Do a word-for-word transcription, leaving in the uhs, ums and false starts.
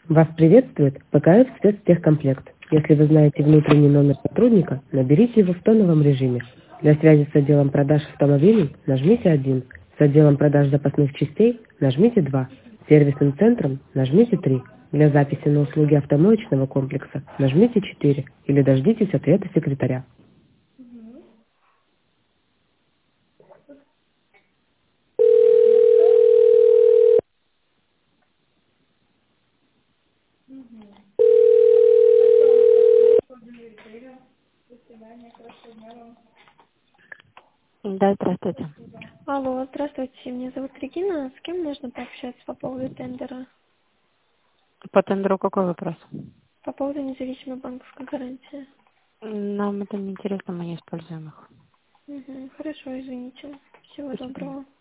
Вас приветствует ПКФ спецтехкомплект. Если вы знаете внутренний номер сотрудника, наберите его в тоновом режиме. Для связи с отделом продаж автомобилей нажмите один, с отделом продаж запасных частей нажмите два, с сервисным центром нажмите три. Для записи на услуги автомоечного комплекса нажмите четыре или дождитесь ответа секретаря. Да, здравствуйте. Алло, здравствуйте, меня зовут Регина. С кем можно пообщаться по поводу тендера? По тендеру какой вопрос? По поводу независимой банковской гарантии. Нам это не интересно, мы не используем их. Угу, хорошо, извините. Всего Спасибо. доброго.